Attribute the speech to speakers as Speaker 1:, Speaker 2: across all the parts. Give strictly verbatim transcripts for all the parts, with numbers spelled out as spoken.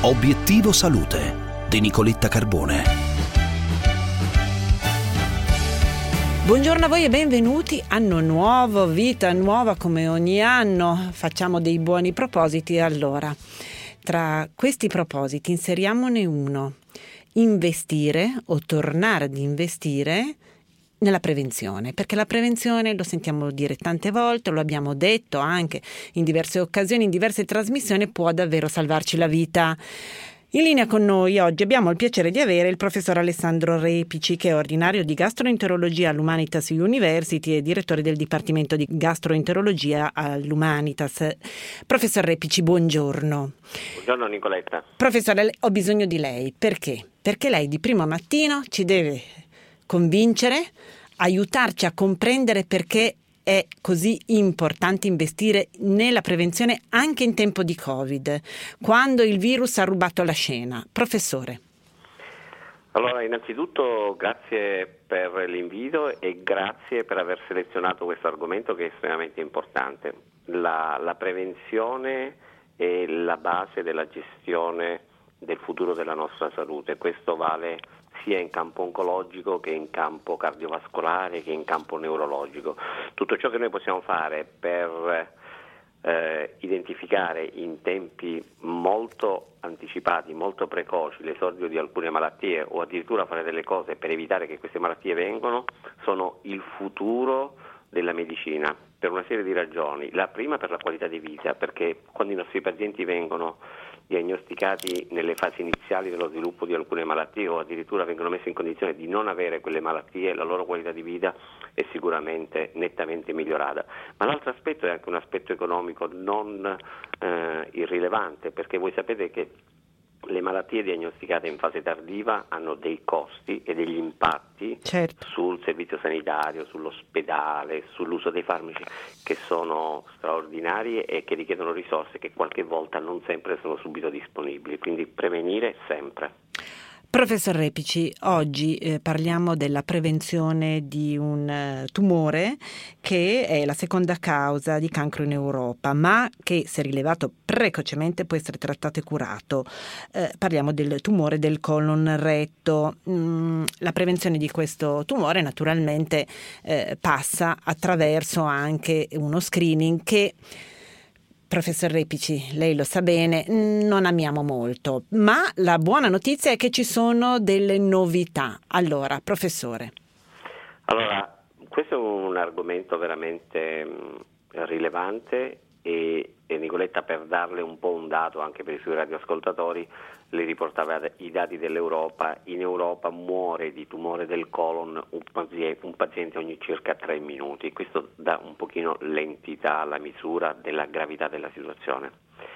Speaker 1: Obiettivo Salute di Nicoletta Carbone.
Speaker 2: Buongiorno a voi e benvenuti. Anno nuovo, vita nuova come ogni anno. Facciamo dei buoni propositi. Allora, tra questi propositi inseriamone uno: investire o tornare ad investire nella prevenzione, perché la prevenzione, lo sentiamo dire tante volte, lo abbiamo detto anche in diverse occasioni, in diverse trasmissioni, può davvero salvarci la vita. In linea con noi oggi abbiamo il piacere di avere il professor Alessandro Repici, che è ordinario di gastroenterologia all'Humanitas University e direttore del Dipartimento di Gastroenterologia all'Humanitas. Professor Repici, buongiorno.
Speaker 3: Buongiorno Nicoletta.
Speaker 2: Professore, ho bisogno di lei. Perché? Perché lei di primo mattino ci deve convincere, aiutarci a comprendere perché è così importante investire nella prevenzione anche in tempo di Covid, quando il virus ha rubato la scena. Professore.
Speaker 3: Allora, innanzitutto grazie per l'invito e grazie per aver selezionato questo argomento che è estremamente importante. La, la prevenzione è la base della gestione del futuro della nostra salute. Questo vale sia in campo oncologico che in campo cardiovascolare che in campo neurologico. Tutto ciò che noi possiamo fare per eh, identificare in tempi molto anticipati, molto precoci l'esordio di alcune malattie o addirittura fare delle cose per evitare che queste malattie vengano, sono il futuro della medicina per una serie di ragioni. La prima per la qualità di vita, perché quando i nostri pazienti vengono diagnosticati nelle fasi iniziali dello sviluppo di alcune malattie o addirittura vengono messi in condizione di non avere quelle malattie, la loro qualità di vita è sicuramente nettamente migliorata. Ma l'altro aspetto è anche un aspetto economico non eh, irrilevante, perché voi sapete che le malattie diagnosticate in fase tardiva hanno dei costi e degli impatti certo. sul servizio sanitario, sull'ospedale, sull'uso dei farmaci che sono straordinari e che richiedono risorse che qualche volta non sempre sono subito disponibili, quindi prevenire sempre.
Speaker 2: Professor Repici, oggi eh, parliamo della prevenzione di un uh, tumore che è la seconda causa di cancro in Europa, ma che se rilevato precocemente può essere trattato e curato. Eh, parliamo del tumore del colon retto. Mm, la prevenzione di questo tumore naturalmente eh, passa attraverso anche uno screening che, professor Repici, lei lo sa bene, non amiamo molto, ma la buona notizia è che ci sono delle novità. Allora, professore.
Speaker 3: Allora, questo è un argomento veramente mh, rilevante e, e Nicoletta, per darle un po' un dato anche per i suoi radioascoltatori, le riportava i dati dell'Europa. In Europa muore di tumore del colon un paziente, un paziente ogni circa tre minuti. Questo dà un pochino l'entità, la misura della gravità della situazione.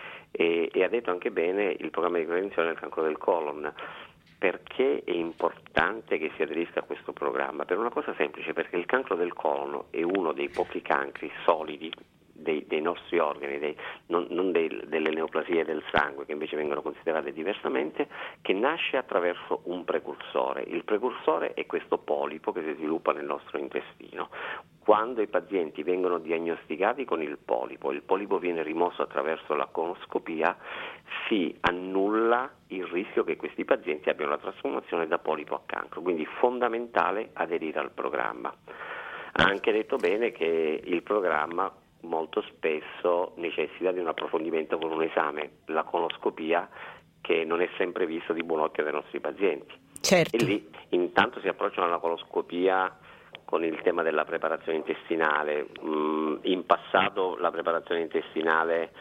Speaker 3: E, e ha detto anche bene il programma di prevenzione del cancro del colon. Perché è importante che si aderisca a questo programma? Per una cosa semplice, perché il cancro del colon è uno dei pochi cancri solidi Dei, dei nostri organi, dei, non, non dei, delle neoplasie del sangue che invece vengono considerate diversamente, che nasce attraverso un precursore. Il precursore è questo polipo che si sviluppa nel nostro intestino. Quando i pazienti vengono diagnosticati con il polipo, il polipo viene rimosso attraverso la colonoscopia, si annulla il rischio che questi pazienti abbiano la trasformazione da polipo a cancro, quindi fondamentale aderire al programma. Ha anche detto bene che il programma molto spesso necessita di un approfondimento con un esame, la colonoscopia, che non è sempre visto di buon occhio dai nostri pazienti.
Speaker 2: Certo.
Speaker 3: E lì intanto si approcciano alla colonoscopia con il tema della preparazione intestinale. In passato la preparazione intestinale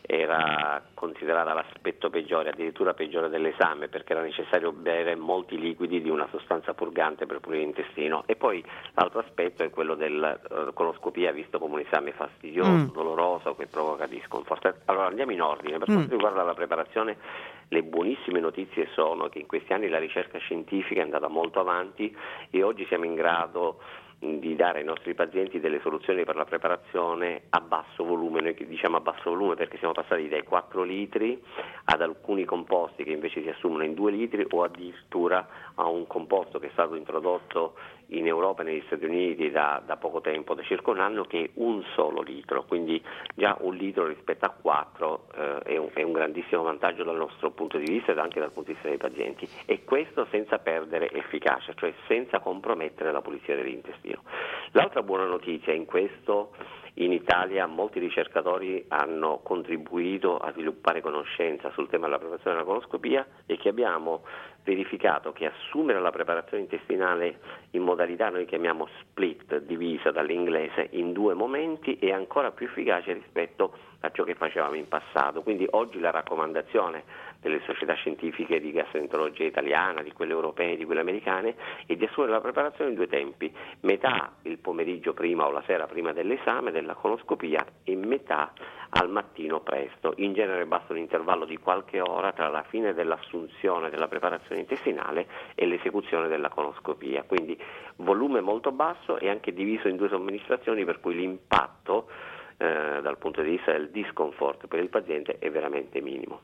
Speaker 3: era considerata l'aspetto peggiore, addirittura peggiore dell'esame, perché era necessario bere molti liquidi di una sostanza purgante per pulire l'intestino. E poi l'altro aspetto è quello della uh, coloscopia, visto come un esame fastidioso, mm. doloroso, che provoca discomfort. Allora andiamo in ordine. Per quanto mm. riguarda la preparazione, le buonissime notizie sono che in questi anni la ricerca scientifica è andata molto avanti e oggi siamo in grado di dare ai nostri pazienti delle soluzioni per la preparazione a basso volume. Noi diciamo a basso volume perché siamo passati dai quattro litri ad alcuni composti che invece si assumono in due litri o addirittura a un composto che è stato introdotto in Europa e negli Stati Uniti da, da poco tempo, da circa un anno, che è un solo litro, quindi già un litro rispetto a quattro eh, è, un, è un grandissimo vantaggio dal nostro punto di vista ed anche dal punto di vista dei pazienti, e questo senza perdere efficacia, cioè senza compromettere la pulizia dell'intestino. L'altra buona notizia in questo: in Italia molti ricercatori hanno contribuito a sviluppare conoscenza sul tema della preparazione della coloscopia, e che abbiamo verificato che assumere la preparazione intestinale in modalità noi chiamiamo split, divisa dall'inglese, in due momenti è ancora più efficace rispetto a ciò che facevamo in passato. Quindi oggi la raccomandazione delle società scientifiche di gastroenterologia italiana, di quelle europee, di quelle americane, è di assumere la preparazione in due tempi: metà il pomeriggio prima o la sera prima dell'esame della coloscopia e metà al mattino presto. In genere basta un intervallo di qualche ora tra la fine dell'assunzione della preparazione intestinale e l'esecuzione della coloscopia, quindi volume molto basso e anche diviso in due somministrazioni, per cui l'impatto eh, dal punto di vista del discomfort per il paziente è veramente minimo.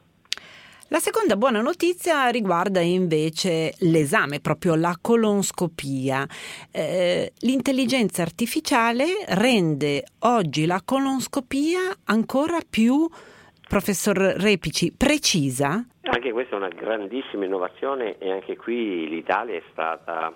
Speaker 2: La seconda buona notizia riguarda invece l'esame, proprio la colonscopia. Eh, l'intelligenza artificiale rende oggi la colonscopia ancora più, professor Repici, precisa?
Speaker 3: Anche questa è una grandissima innovazione, e anche qui l'Italia è stata,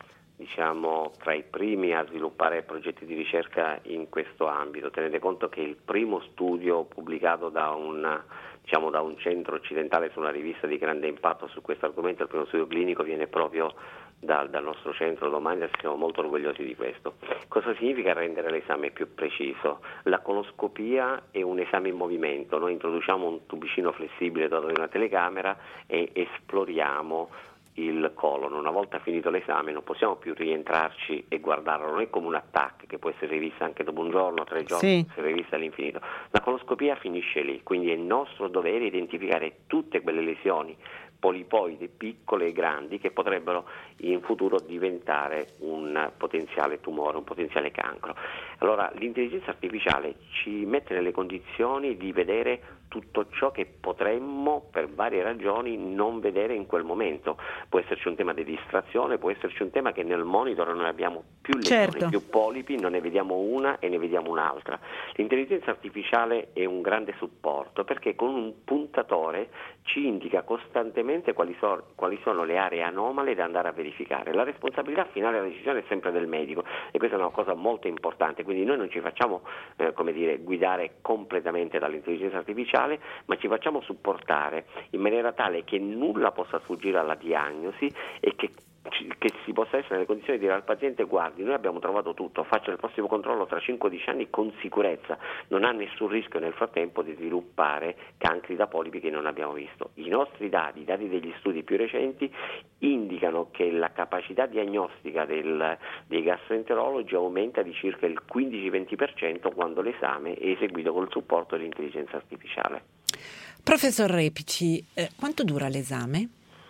Speaker 3: diciamo, tra i primi a sviluppare progetti di ricerca in questo ambito. Tenete conto che il primo studio pubblicato da un diciamo da un centro occidentale su una rivista di grande impatto su questo argomento, il primo studio clinico, viene proprio dal, dal nostro centro Domani, siamo molto orgogliosi di questo. Cosa significa rendere l'esame più preciso? La coloscopia è un esame in movimento, noi introduciamo un tubicino flessibile dotato di una telecamera e esploriamo il colon. Una volta finito l'esame non possiamo più rientrarci e guardarlo, non è come un attacco che può essere rivista anche dopo un giorno, tre giorni,
Speaker 2: sì.
Speaker 3: può essere rivista all'infinito. La coloscopia finisce lì, quindi è nostro dovere identificare tutte quelle lesioni polipoidi piccole e grandi che potrebbero in futuro diventare un potenziale tumore, un potenziale cancro. Allora l'intelligenza artificiale ci mette nelle condizioni di vedere tutto ciò che potremmo per varie ragioni non vedere in quel momento. Può esserci un tema di distrazione, può esserci un tema che nel monitor noi abbiamo più lesioni,
Speaker 2: certo.
Speaker 3: più polipi, non ne vediamo una e ne vediamo un'altra. L'intelligenza artificiale è un grande supporto, perché con un puntatore ci indica costantemente quali, so, quali sono le aree anomale da andare a verificare. La responsabilità finale della decisione è sempre del medico, e questa è una cosa molto importante, quindi noi non ci facciamo eh, come dire, guidare completamente dall'intelligenza artificiale, ma ci facciamo supportare in maniera tale che nulla possa sfuggire alla diagnosi e che che si possa essere nelle condizioni di dire al paziente: guardi, noi abbiamo trovato tutto, faccia il prossimo controllo tra cinque dieci anni con sicurezza, non ha nessun rischio nel frattempo di sviluppare cancri da polipi che non abbiamo visto. I nostri dati, i dati degli studi più recenti indicano che la capacità diagnostica del, dei gastroenterologi aumenta di circa il quindici venti per cento quando l'esame è eseguito col supporto dell'intelligenza artificiale.
Speaker 2: Professor Repici, eh, quanto dura l'esame?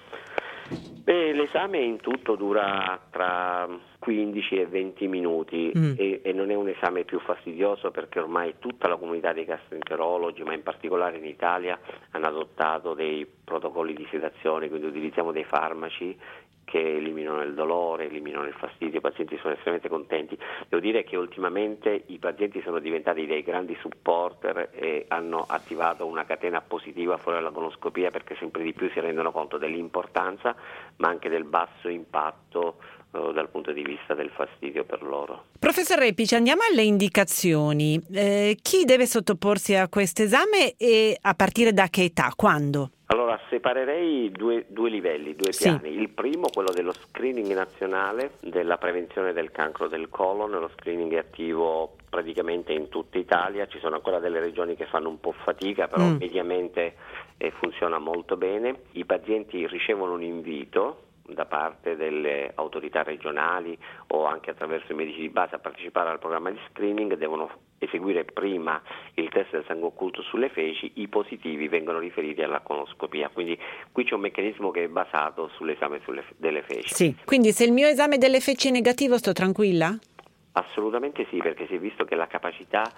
Speaker 3: Beh, l'esame in tutto dura tra quindici e venti minuti mm. e, e non è un esame più fastidioso, perché ormai tutta la comunità dei gastroenterologi, ma in particolare in Italia, hanno adottato dei protocolli di sedazione, quindi utilizziamo dei farmaci che eliminano il dolore, eliminano il fastidio. I pazienti sono estremamente contenti. Devo dire che ultimamente i pazienti sono diventati dei grandi supporter e hanno attivato una catena positiva fuori dalla coloscopia, perché sempre di più si rendono conto dell'importanza, ma anche del basso impatto eh, dal punto di vista del fastidio per loro.
Speaker 2: Professor Repici, andiamo alle indicazioni. Eh, chi deve sottoporsi a questo esame e a partire da che età? Quando?
Speaker 3: Allora, separerei due, due livelli, due
Speaker 2: sì.
Speaker 3: piani. Il primo, quello dello screening nazionale della prevenzione del cancro del colon. Lo screening è attivo praticamente in tutta Italia, ci sono ancora delle regioni che fanno un po' fatica, però mm. mediamente eh, funziona molto bene. I pazienti ricevono un invito da parte delle autorità regionali o anche attraverso i medici di base a partecipare al programma di screening. Devono eseguire prima il test del sangue occulto sulle feci, i positivi vengono riferiti alla coloscopia, quindi qui c'è un meccanismo che è basato sull'esame sulle, delle feci.
Speaker 2: Sì, quindi se il mio esame delle feci è negativo sto tranquilla?
Speaker 3: Assolutamente sì, perché si è visto che la capacità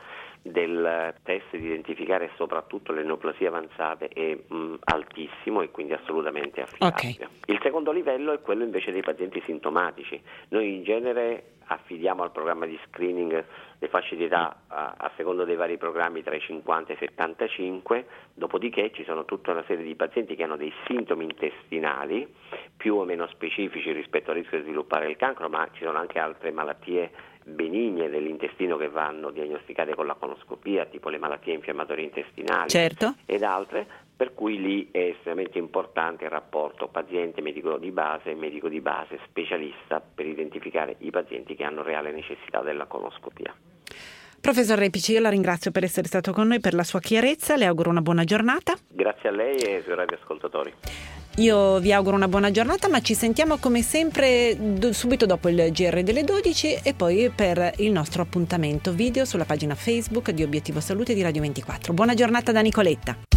Speaker 3: del test di identificare soprattutto le neoplasie avanzate è mh, altissimo e quindi assolutamente affidabile.
Speaker 2: Okay.
Speaker 3: Il secondo livello è quello invece dei pazienti sintomatici. Noi in genere affidiamo al programma di screening le fasce di età a, a seconda dei vari programmi tra i cinquanta e i settantacinque, dopodiché ci sono tutta una serie di pazienti che hanno dei sintomi intestinali più o meno specifici rispetto al rischio di sviluppare il cancro, ma ci sono anche altre malattie benigne dell'intestino che vanno diagnosticate con la colonoscopia, tipo le malattie infiammatorie intestinali,
Speaker 2: certo,
Speaker 3: ed altre, per cui lì è estremamente importante il rapporto paziente medico di base e medico di base specialista per identificare i pazienti che hanno reale necessità della colonoscopia.
Speaker 2: Professor Repici, io la ringrazio per essere stato con noi, per la sua chiarezza, le auguro una buona giornata.
Speaker 3: Grazie a lei e ai suoi radioascoltatori.
Speaker 2: Io vi auguro una buona giornata, ma ci sentiamo come sempre do, subito dopo il G R delle dodici e poi per il nostro appuntamento video sulla pagina Facebook di Obiettivo Salute di Radio ventiquattro. Buona giornata da Nicoletta.